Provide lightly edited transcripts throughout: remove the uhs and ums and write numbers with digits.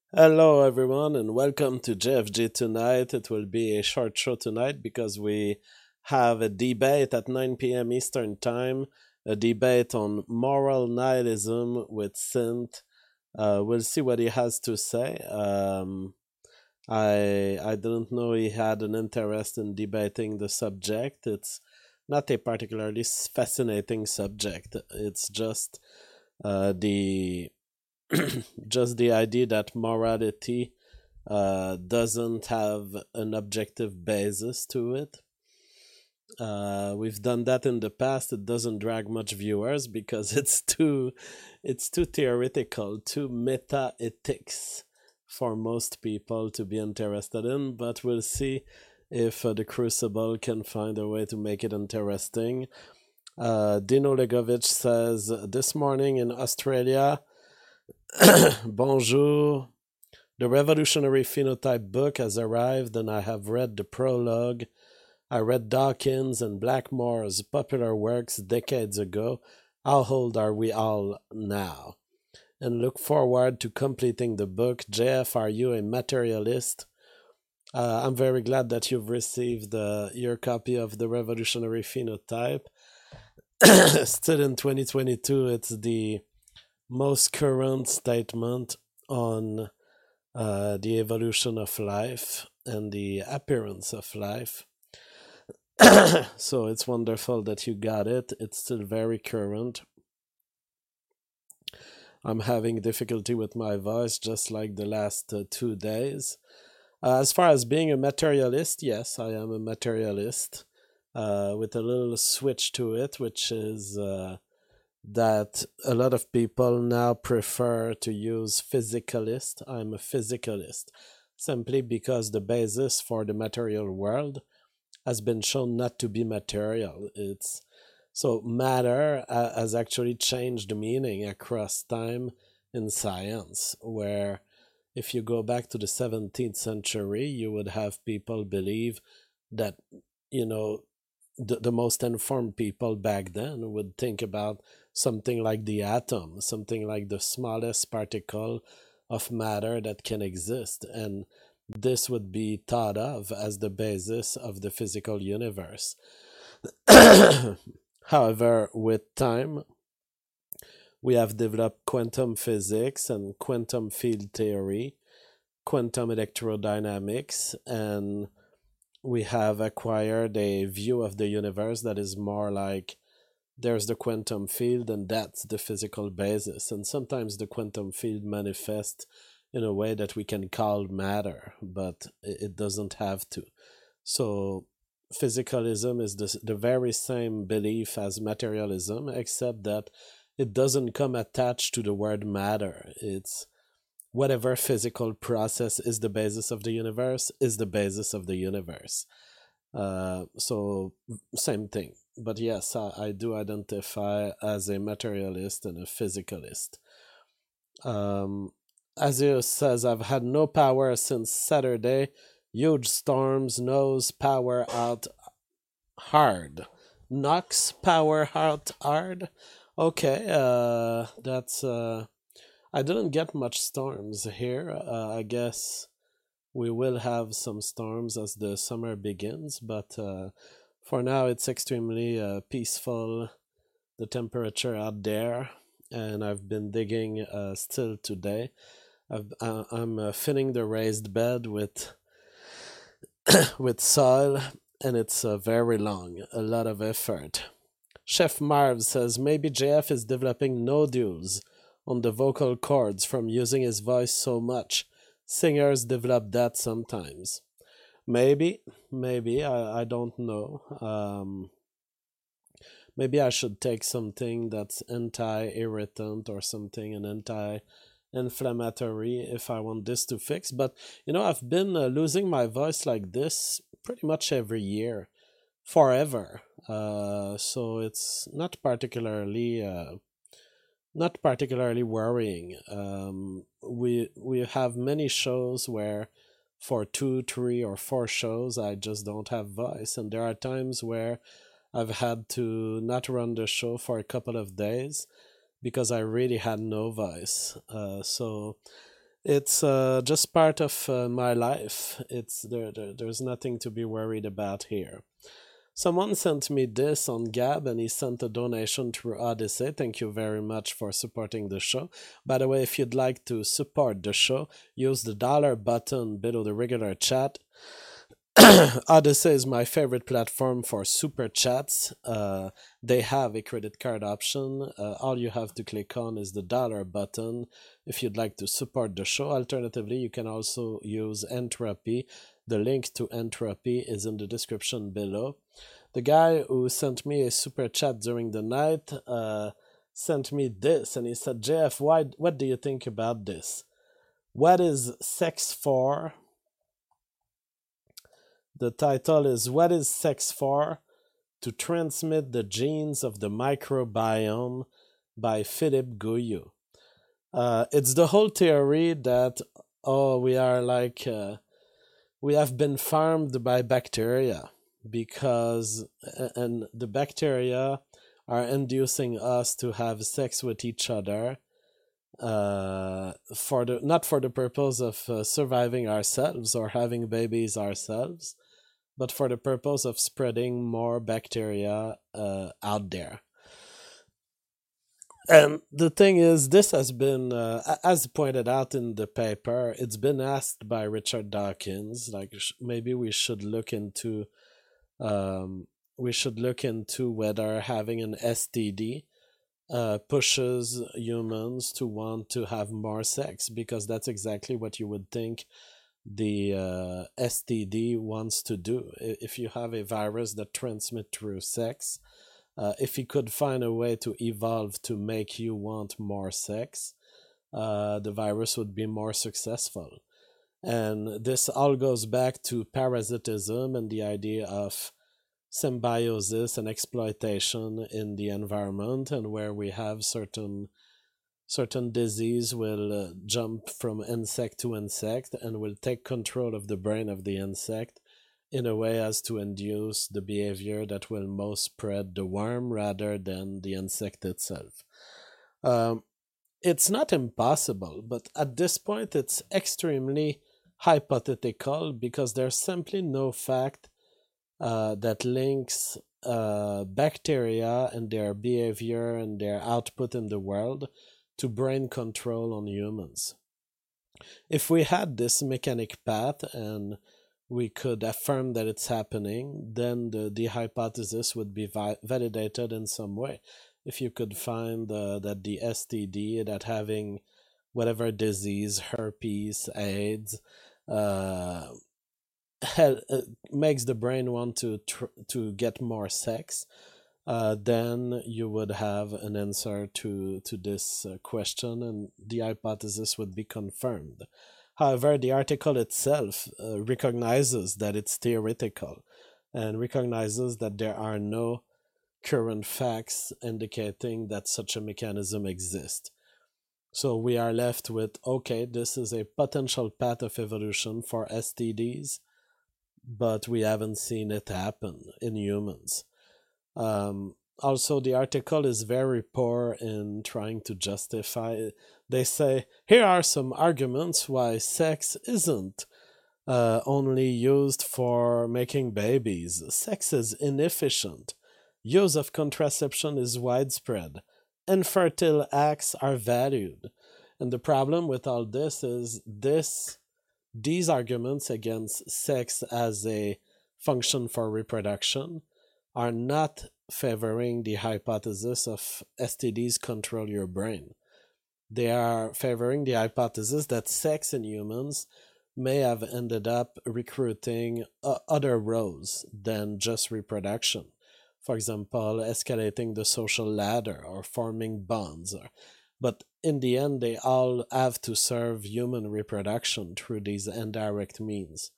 Hello, everyone, and welcome to JFG tonight. It will be a short show tonight because we have a debate at 9 p.m. Eastern Time, a debate on moral nihilism with Sint. We'll see what he has to say. I didn't know he had an interest in debating the subject. It's not a particularly fascinating subject. It's just the just the idea that morality doesn't have an objective basis to it. We've done that in the past. It doesn't drag much viewers because it's too theoretical, too meta ethics for most people to be interested in. But we'll see if the Crucible can find a way to make it interesting. Dino Legovich says this morning in Australia, bonjour. The Revolutionary Phenotype book has arrived, and I have read the prologue. I read Dawkins and Blackmore's popular works decades ago. How old are we all now? And look forward to completing the book. JF, are you a materialist? I'm very glad that you've received your copy of the Revolutionary Phenotype. Still in 2022, it's the most current statement on the evolution of life and the appearance of life. So it's wonderful that you got it. It's still very current. I'm having difficulty with my voice just like the last 2 days. As far as being a materialist, yes, I am a materialist with a little switch to it, which is that a lot of people now prefer to use physicalist. I'm a physicalist simply because the basis for the material world has been shown not to be material. It's so matter has actually changed the meaning across time in science, where if you go back to the 17th century, you would have people believe that, you know, the most informed people back then would think about something like the atom, something like the smallest particle of matter that can exist. And this would be thought of as the basis of the physical universe. However, with time, we have developed quantum physics and quantum field theory, quantum electrodynamics, and we have acquired a view of the universe that is more like there's the quantum field and that's the physical basis. And sometimes the quantum field manifests in a way that we can call matter, but it doesn't have to. So physicalism is the very same belief as materialism, except that it doesn't come attached to the word matter. It's whatever physical process is the basis of the universe is the basis of the universe. So same thing. But yes, I do identify as a materialist and a physicalist. Um, Azius says, I've had no power since Saturday. Huge storms, nose power out hard. Knocks power out hard. Okay, that's I didn't get much storms here. I guess we will have some storms as the summer begins, but for now it's extremely peaceful. The temperature out there, and I've been digging still today. I'm filling the raised bed with with soil, and it's very long, a lot of effort. Chef Marv says maybe JF is developing nodules on the vocal cords from using his voice so much. Singers develop that sometimes. Maybe, maybe, I don't know. Maybe I should take something that's anti irritant or something, an anti inflammatory if I want this to fix. But, I've been losing my voice like this pretty much every year, forever. So it's not particularly worrying. We have many shows where for 2, 3, or 4 shows I just don't have voice, and there are times where I've had to not run the show for a couple of days because I really had no voice. So It's just part of my life. There's nothing to be worried about here. Someone sent me this on Gab and he sent a donation through Odyssey. Thank you very much for supporting the show. By the way, if you'd like to support the show, use the dollar button below the regular chat. Odyssey is my favorite platform for super chats. They have a credit card option. All you have to click on is the dollar button if you'd like to support the show. Alternatively, you can also use Entropy. The link to Entropy is in the description below. The guy who sent me a super chat during the night sent me this, and he said, "JF, what do you think about this? What is sex for?" The title is "What is Sex For? To Transmit the Genes of the Microbiome" by Philippe Gouillou. It's the whole theory that, we are like, we have been farmed by bacteria because, and the bacteria are inducing us to have sex with each other for the not for the purpose of surviving ourselves or having babies ourselves, but for the purpose of spreading more bacteria out there. And the thing is, this has been, as pointed out in the paper, it's been asked by Richard Dawkins. Like, maybe we should look into whether having an STD pushes humans to want to have more sex, because that's exactly what you would think the STD wants to do. If you have a virus that transmits through sex, if he could find a way to evolve to make you want more sex, the virus would be more successful. And this all goes back to parasitism and the idea of symbiosis and exploitation in the environment, and where we have certain disease will jump from insect to insect and will take control of the brain of the insect in a way as to induce the behavior that will most spread the worm rather than the insect itself. Um, it's not impossible, but at this point it's extremely hypothetical because there's simply no fact that links bacteria and their behavior and their output in the world to brain control on humans. If we had this mechanic path and we could affirm that it's happening, then the hypothesis would be validated in some way. If you could find that the STD, that having whatever disease, herpes, AIDS, uh, makes the brain want to get more sex, then you would have an answer to this question, and the hypothesis would be confirmed. However, the article itself recognizes that it's theoretical and recognizes that there are no current facts indicating that such a mechanism exists. So we are left with, okay, this is a potential path of evolution for STDs, but we haven't seen it happen in humans. Also, the article is very poor in trying to justify it. They say, here are some arguments why sex isn't only used for making babies. Sex is inefficient. Use of contraception is widespread. Infertile acts are valued. And the problem with all this is these arguments against sex as a function for reproduction are not favoring the hypothesis of STDs control your brain. They are favoring the hypothesis that sex in humans may have ended up recruiting other roles than just reproduction. For example, escalating the social ladder or forming bonds. But in the end, they all have to serve human reproduction through these indirect means.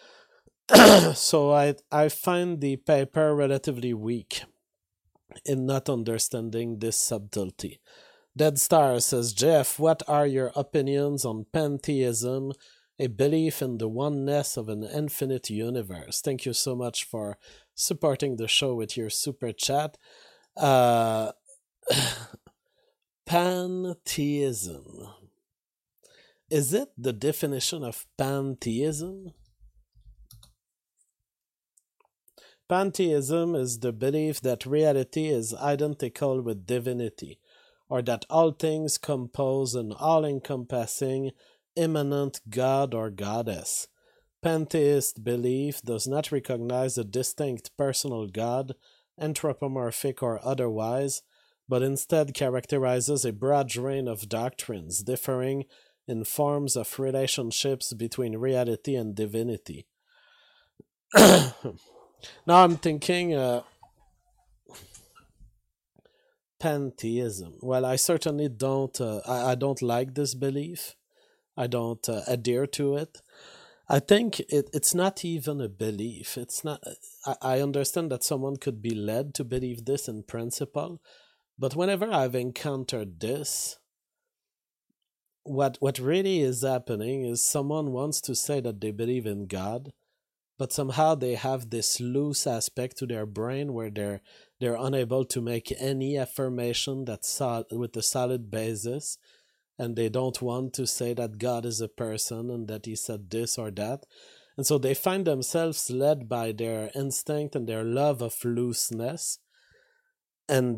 So I find the paper relatively weak in not understanding this subtlety. Dead Star says, Jeff, what are your opinions on pantheism, a belief in the oneness of an infinite universe? Thank you so much for supporting the show with your super chat. Pantheism. Is it the definition of pantheism? Pantheism is the belief that reality is identical with divinity, or that all things compose an all encompassing, immanent god or goddess. Pantheist belief does not recognize a distinct personal god, anthropomorphic or otherwise, but instead characterizes a broad range of doctrines differing in forms of relationships between reality and divinity. Now I'm thinking pantheism. Well, I certainly don't. I don't like this belief. I don't adhere to it. I think it's not even a belief. It's not. I understand that someone could be led to believe this in principle, but whenever I've encountered this, what really is happening is someone wants to say that they believe in God, but somehow they have this loose aspect to their brain where they're unable to make any affirmation with a solid basis, and they don't want to say that God is a person and that he said this or that. And so they find themselves led by their instinct and their love of looseness, and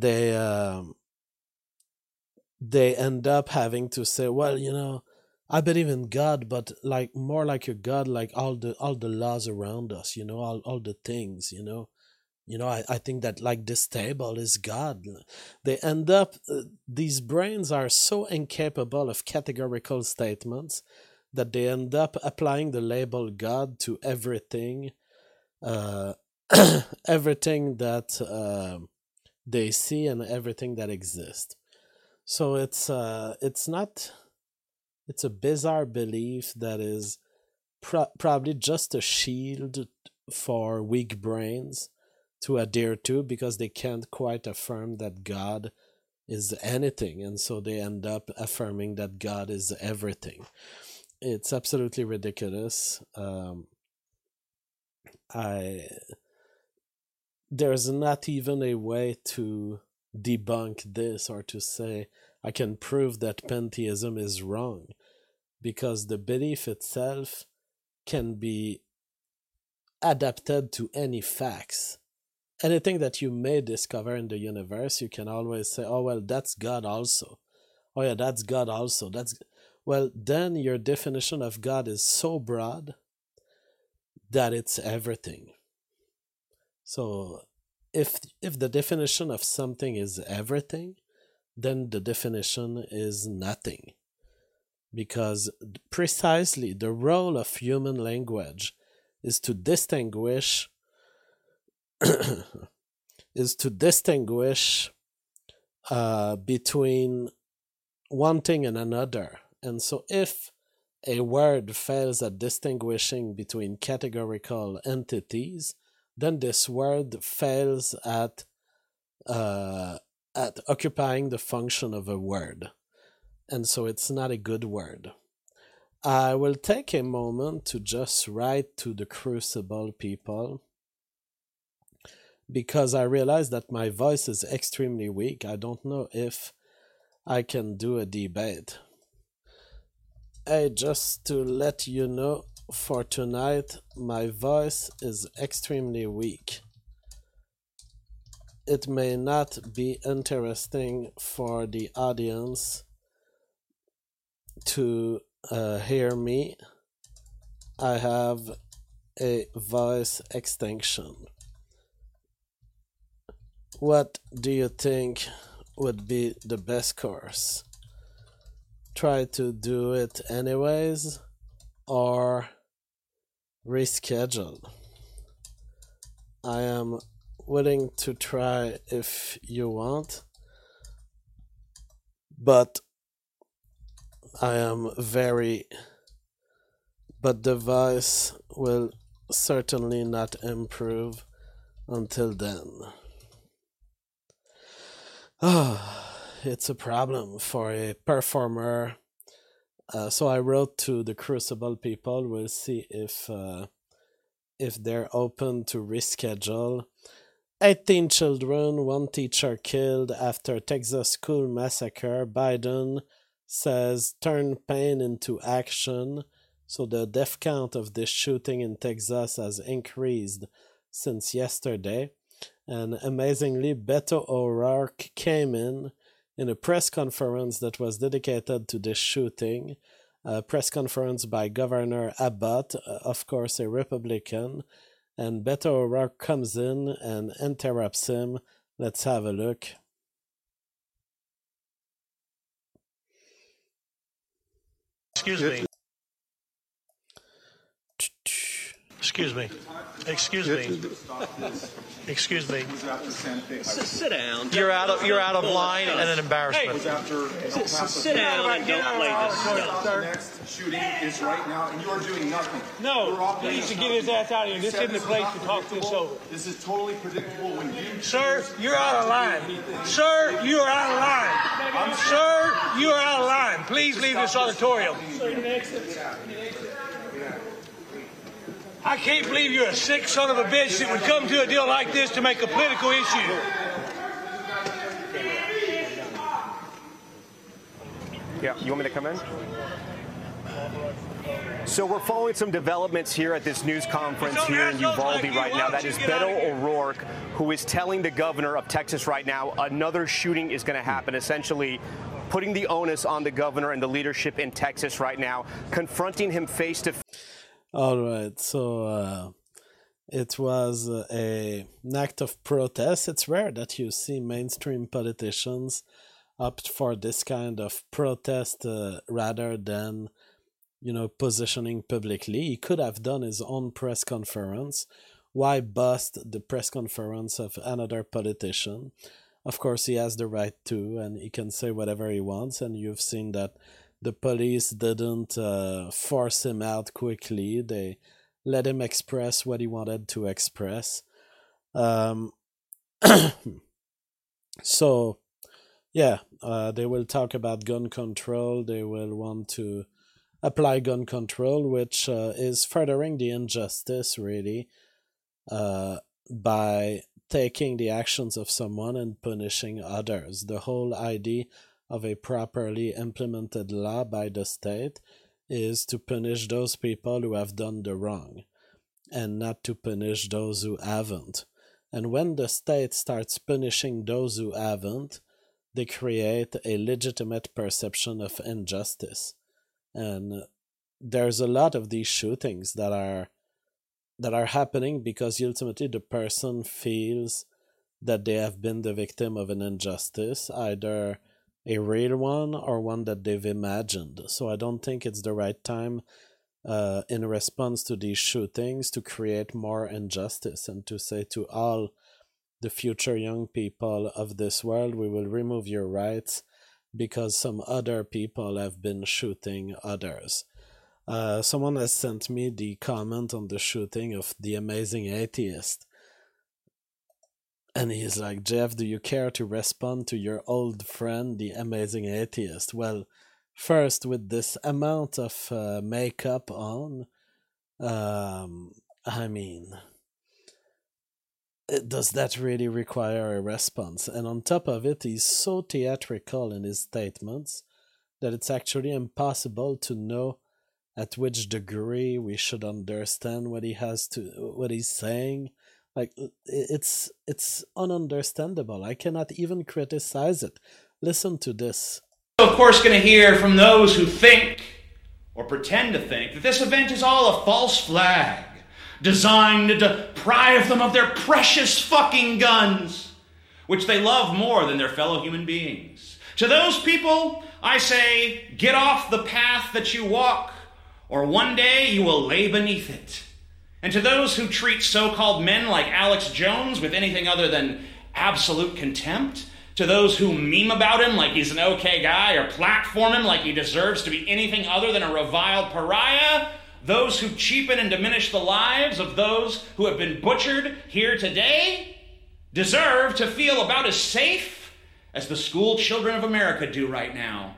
they end up having to say, well, I believe in God, but like more like a God, like all the laws around us, all the things, I think that like this table is God. They end up, these brains are so incapable of categorical statements that they end up applying the label God to everything, uh, everything that they see and everything that exists. So it's not, it's a bizarre belief that is probably just a shield for weak brains to adhere to because they can't quite affirm that God is anything, and so they end up affirming that God is everything. It's absolutely ridiculous. I There's not even a way to debunk this or to say I can prove that pantheism is wrong, because the belief itself can be adapted to any facts. Anything that you may discover in the universe, you can always say, oh, well, that's God also. Oh, yeah, that's God also. Well, then your definition of God is so broad that it's everything. So if the definition of something is everything, then the definition is nothing. Because precisely the role of human language is to distinguish between one thing and another. And so if a word fails at distinguishing between categorical entities, then this word fails at occupying the function of a word. And so it's not a good word. I will take a moment to just write to the Crucible people, because I realize that my voice is extremely weak. I don't know if I can do a debate. Hey, just to let you know, for tonight, my voice is extremely weak. It may not be interesting for the audience to hear me. I have a voice extinction. What do you think would be the best course? Try to do it anyways or reschedule? I am willing to try if you want, but the voice will certainly not improve until then. It's a problem for a performer. So I wrote to the Crucible people. We'll see if they're open to reschedule. 18 children, one teacher killed after Texas school massacre. Biden says turn pain into action. So the death count of this shooting in Texas has increased since yesterday. And amazingly, Beto O'Rourke came in a press conference that was dedicated to this shooting, a press conference by Governor Abbott, of course a Republican, and Beto O'Rourke comes in and interrupts him. Let's have a look. Excuse me. Excuse me. Excuse me. Excuse me. Sit down. You're out of line and an embarrassment. Sit down and don't play this stuff. The next shooting is right now, and you are doing nothing. No, he needs to get his ass out of here. This isn't the place to talk this over. This is totally predictable when you... Sir, you're out of line. Sir, you are out of line. Sir, you are out of line. Please leave this auditorium. I can't believe you're a sick son of a bitch that would come to a deal like this to make a political issue. Yeah, you want me to come in? So we're following some developments here at this news conference here in Uvalde right now. That is Beto O'Rourke, who is telling the governor of Texas right now another shooting is going to happen, essentially putting the onus on the governor and the leadership in Texas right now, confronting him face to face. All right, so it was an act of protest. It's rare that you see mainstream politicians opt for this kind of protest rather than, positioning publicly. He could have done his own press conference. Why bust the press conference of another politician? Of course, he has the right to, and he can say whatever he wants, and you've seen that the police didn't force him out quickly. They let him express what he wanted to express. So, yeah, they will talk about gun control. They will want to apply gun control, which is furthering the injustice, really, by taking the actions of someone and punishing others. The whole idea of a properly implemented law by the state is to punish those people who have done the wrong and not to punish those who haven't. And when the state starts punishing those who haven't, they create a legitimate perception of injustice. And there's a lot of these shootings that are happening because ultimately the person feels that they have been the victim of an injustice, either a real one or one that they've imagined. So I don't think it's the right time in response to these shootings to create more injustice and to say to all the future young people of this world, we will remove your rights because some other people have been shooting others. Someone has sent me the comment on the shooting of the amazing atheist. And he's like, Jeff, do you care to respond to your old friend, the amazing atheist? Well, first, with this amount of makeup on, does that really require a response? And on top of it, he's so theatrical in his statements that it's actually impossible to know at which degree we should understand what he's saying. Like, it's ununderstandable. I cannot even criticize it. Listen to this. Of course, going to hear from those who think or pretend to think that this event is all a false flag designed to deprive them of their precious fucking guns, which they love more than their fellow human beings. To those people, I say, get off the path that you walk, or one day you will lay beneath it. And to those who treat so-called men like Alex Jones with anything other than absolute contempt, to those who meme about him like he's an okay guy or platform him like he deserves to be anything other than a reviled pariah, those who cheapen and diminish the lives of those who have been butchered here today, deserve to feel about as safe as the school children of America do right now.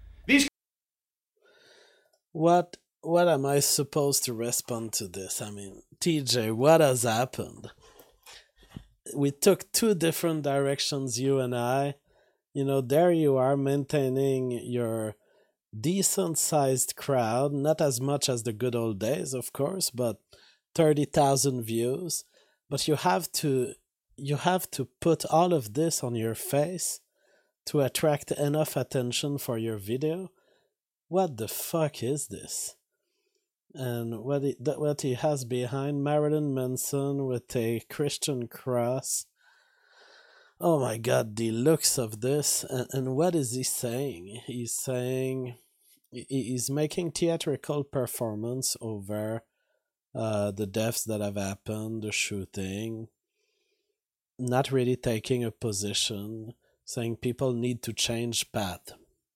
What am I supposed to respond to this? I mean, TJ, what has happened? We took two different directions, you and I. There you are maintaining your decent-sized crowd, not as much as the good old days, of course, but 30,000 views. But you have to put all of this on your face to attract enough attention for your video. What the fuck is this? And what he has behind, Marilyn Manson with a Christian cross. Oh my god, the looks of this. And what is he saying? He's saying he's making theatrical performance over the deaths that have happened, the shooting, not really taking a position, saying people need to change path.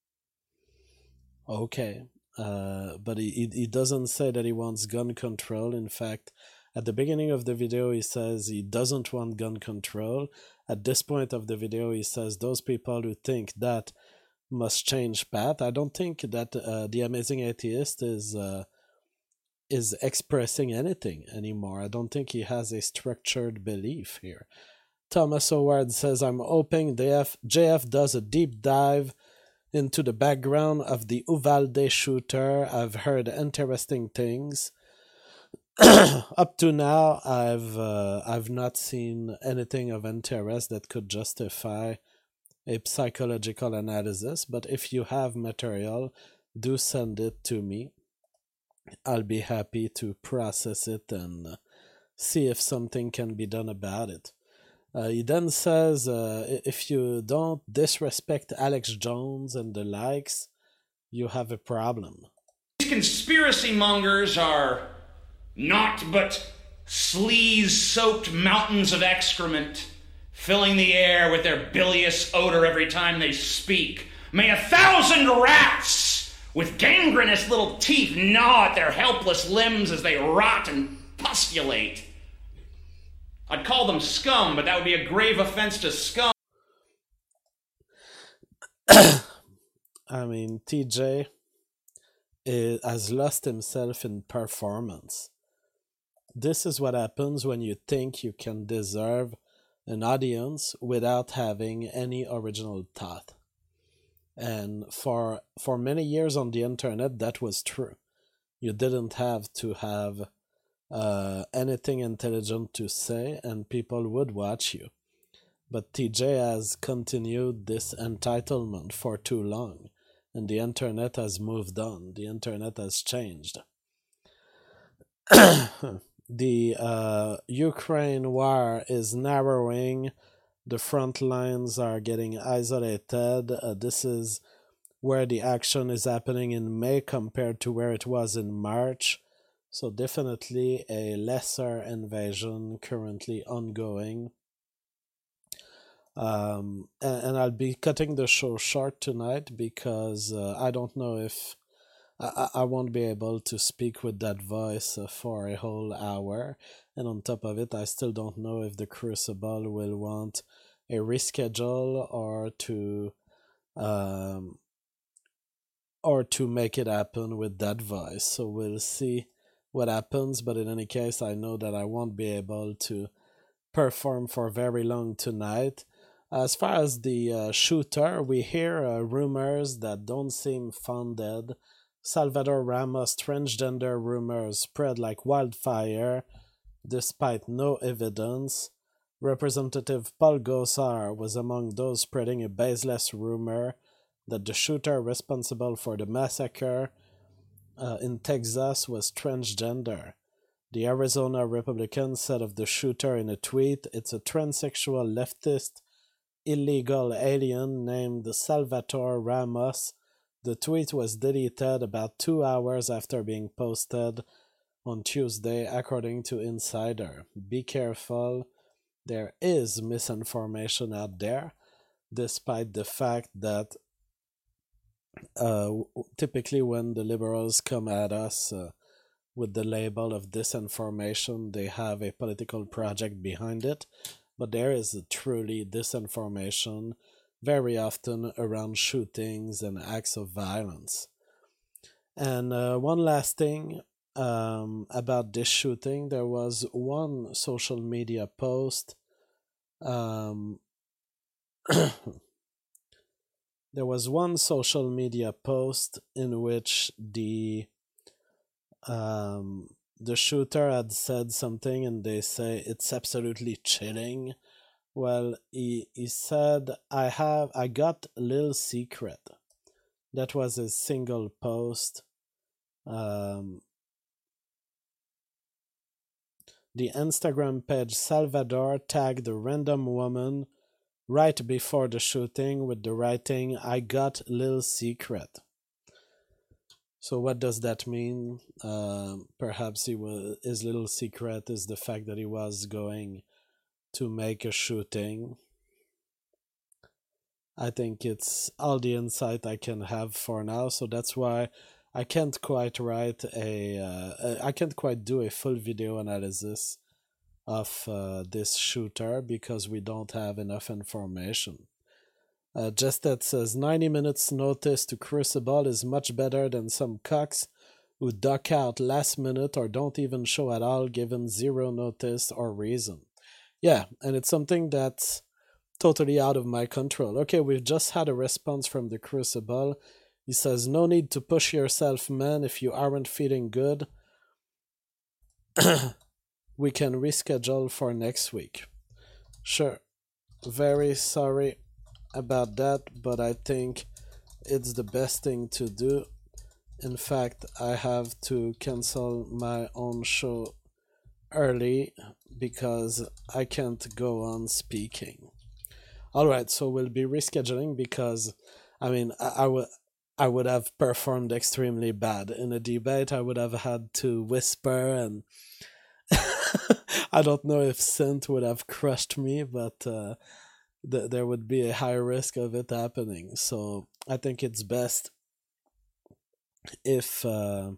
Okay, but he doesn't say that he wants gun control. In fact, at the beginning of the video, he says he doesn't want gun control. At this point of the video, he says those people who think that must change path. I don't think that the Amazing Atheist is expressing anything anymore. I don't think he has a structured belief here. Thomas Howard says, I'm hoping JF does a deep dive into the background of the Uvalde shooter. I've heard interesting things. Up to now, I've not seen anything of interest that could justify a psychological analysis, but if you have material, do send it to me. I'll be happy to process it and see if something can be done about it. He then says, if you don't disrespect Alex Jones and the likes, you have a problem. These conspiracy mongers are naught but sleaze-soaked mountains of excrement, filling the air with their bilious odor every time they speak. May 1,000 rats with gangrenous little teeth gnaw at their helpless limbs as they rot and pustulate. I'd call them scum, but that would be a grave offense to scum. I mean, TJ has lost himself in performance. This is what happens when you think you can deserve an audience without having any original thought. And for many years on the internet, that was true. You didn't have to have anything intelligent to say, and people would watch you. But TJ has continued this entitlement for too long, and the internet has moved on. The internet has changed. The Ukraine war is narrowing. The front lines are getting isolated. This is where the action is happening in May compared to where it was in March. So definitely a lesser invasion currently ongoing. And I'll be cutting the show short tonight because I don't know if I won't be able to speak with that voice for a whole hour. And on top of it, I still don't know if the Crucible will want a reschedule or to make it happen with that voice. So we'll see what happens, but in any case, I know that I won't be able to perform for very long tonight. As far as the shooter, we hear rumors that don't seem founded. Salvador Ramos transgender rumors spread like wildfire, despite no evidence. Representative Paul Gosar was among those spreading a baseless rumor that the shooter responsible for the massacre in Texas was transgender. The Arizona Republican said of the shooter in a tweet, "It's a transsexual leftist illegal alien named Salvatore Ramos." The tweet was deleted about 2 hours after being posted on Tuesday, according to Insider. Be careful. There is misinformation out there, despite the fact that typically when the liberals come at us with the label of disinformation, they have a political project behind it. But there is truly disinformation very often around shootings and acts of violence. And one last thing about this shooting, there was one social media post there was one social media post in which the shooter had said something, and they say it's absolutely chilling. Well, he said, I got a little secret. That was a single post. The Instagram page Salvador tagged a random woman right before the shooting with the writing, I got a little secret. So what does that mean? Perhaps his little secret is the fact that he was going to make a shooting. I think it's all the insight I can have for now, so that's why I can't quite I can't quite do a full video analysis of this shooter because we don't have enough information. Just that says 90 minutes notice to Crucible is much better than some cocks who duck out last minute or don't even show at all given zero notice or reason. Yeah, and it's something that's totally out of my control. Okay, we've just had a response from the Crucible. He says, no need to push yourself, man, if you aren't feeling good. We can reschedule for next week. Sure. Very sorry about that, but I think it's the best thing to do. In fact, I have to cancel my own show early because I can't go on speaking. Alright, so we'll be rescheduling because, I mean, I would have performed extremely bad. In a debate, I would have had to whisper, and I don't know if Synth would have crushed me, but there would be a high risk of it happening. So I think it's best if we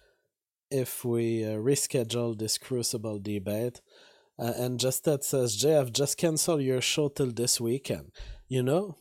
reschedule this Crucible debate. And Justet says, JF, just cancel your show till this weekend. You know,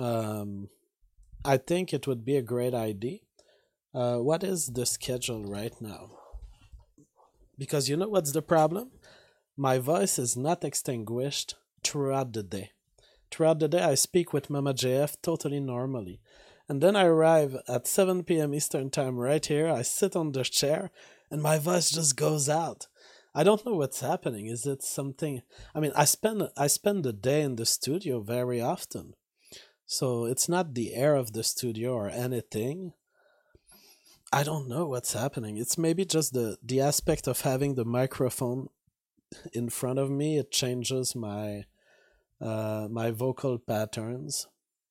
I think it would be a great idea. What is the schedule right now? Because you know what's the problem? My voice is not extinguished throughout the day. Throughout the day, I speak with Mama JF totally normally. And then I arrive at 7 p.m. Eastern Time right here. I sit on the chair, and my voice just goes out. I don't know what's happening. Is it something... I mean, I spend the day in the studio very often. So it's not the air of the studio or anything. I don't know what's happening. It's maybe just the aspect of having the microphone in front of me. It changes my my vocal patterns.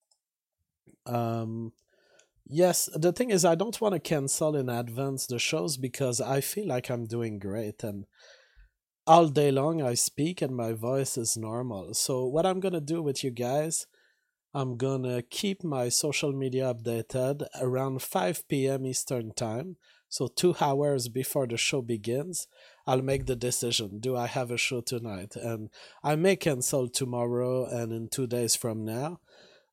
Yes, the thing is I don't want to cancel in advance the shows because I feel like I'm doing great, and all day long I speak and my voice is normal. So what I'm gonna do with you guys, I'm gonna keep my social media updated around 5 p.m. Eastern Time, so 2 hours before the show begins. I'll make the decision. Do I have a show tonight? And I may cancel tomorrow and in 2 days from now.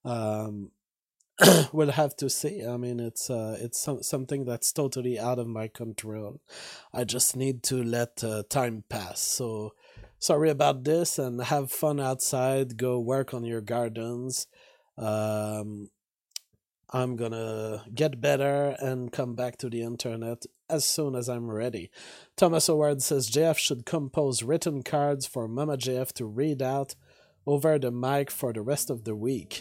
We'll have to see. I mean, it's something that's totally out of my control. I just need to let time pass. So sorry about this, and have fun outside. Go work on your gardens. I'm gonna get better and come back to the internet as soon as I'm ready. Thomas Howard says JF should compose written cards for Mama JF to read out over the mic for the rest of the week.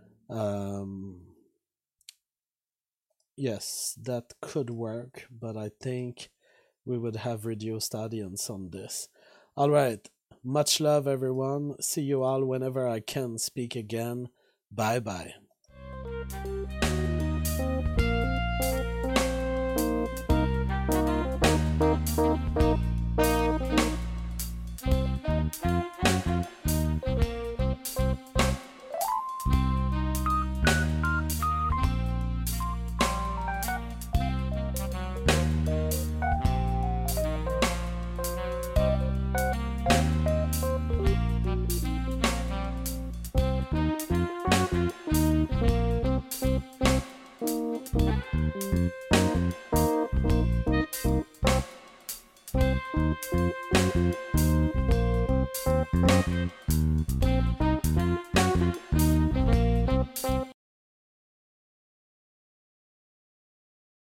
Yes, that could work, but I think we would have reduced audience on this. All right, much love, everyone. See you all whenever I can speak again. Bye bye.